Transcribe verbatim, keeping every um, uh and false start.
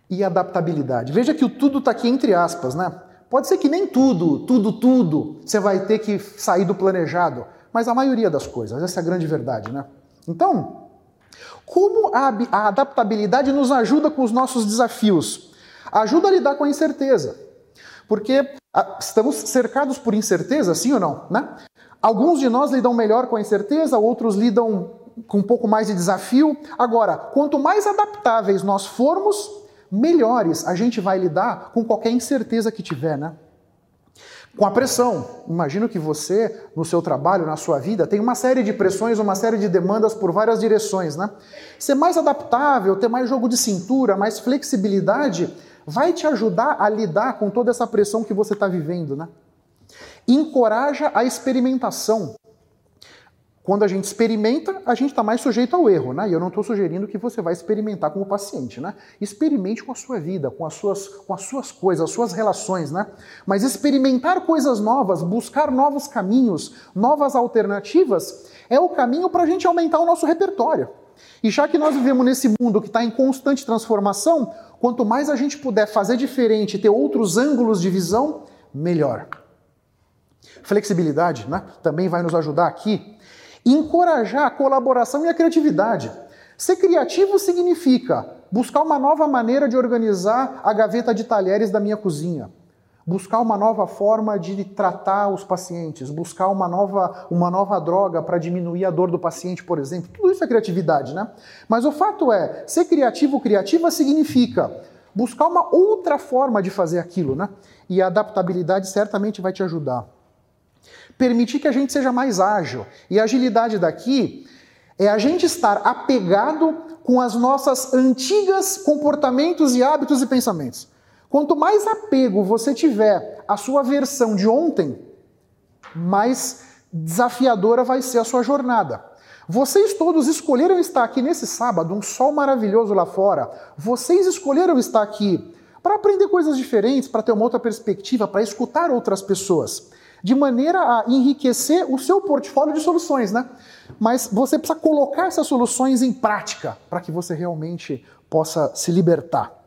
e adaptabilidade. Veja que o tudo está aqui entre aspas, né? Pode ser que nem tudo, tudo, tudo, você vai ter que sair do planejado, mas a maioria das coisas, essa é a grande verdade, né? Então, como a, a adaptabilidade nos ajuda com os nossos desafios? Ajuda a lidar com a incerteza, porque a, estamos cercados por incerteza, sim ou não, né? Alguns de nós lidam melhor com a incerteza, outros lidam com um pouco mais de desafio. Agora, quanto mais adaptáveis nós formos, melhores a gente vai lidar com qualquer incerteza que tiver, né? Com a pressão. Imagino que você, no seu trabalho, na sua vida, tem uma série de pressões, uma série de demandas por várias direções, né? Ser mais adaptável, ter mais jogo de cintura, mais flexibilidade, vai te ajudar a lidar com toda essa pressão que você está vivendo, né? Encoraja a experimentação. Quando a gente experimenta, a gente está mais sujeito ao erro, né? E eu não estou sugerindo que você vai experimentar como paciente, né? Experimente com a sua vida, com as suas, com as suas coisas, as suas relações, né? Mas experimentar coisas novas, buscar novos caminhos, novas alternativas, é o caminho para a gente aumentar o nosso repertório. E já que nós vivemos nesse mundo que está em constante transformação, quanto mais a gente puder fazer diferente, ter outros ângulos de visão, melhor. Flexibilidade, né? Também vai nos ajudar aqui. Encorajar a colaboração e a criatividade. Ser criativo significa buscar uma nova maneira de organizar a gaveta de talheres da minha cozinha, buscar uma nova forma de tratar os pacientes, buscar uma nova, uma nova droga para diminuir a dor do paciente, por exemplo. Tudo isso é criatividade, né? Mas o fato é, ser criativo, criativa significa buscar uma outra forma de fazer aquilo, né? E a adaptabilidade certamente vai te ajudar. Permitir que a gente seja mais ágil. E a agilidade daqui é a gente estar apegado com as nossas antigas comportamentos e hábitos e pensamentos. Quanto mais apego você tiver à sua versão de ontem, mais desafiadora vai ser a sua jornada. Vocês todos escolheram estar aqui nesse sábado, um sol maravilhoso lá fora. Vocês escolheram estar aqui para aprender coisas diferentes, para ter uma outra perspectiva, para escutar outras pessoas, de maneira a enriquecer o seu portfólio de soluções, né? Mas você precisa colocar essas soluções em prática para que você realmente possa se libertar.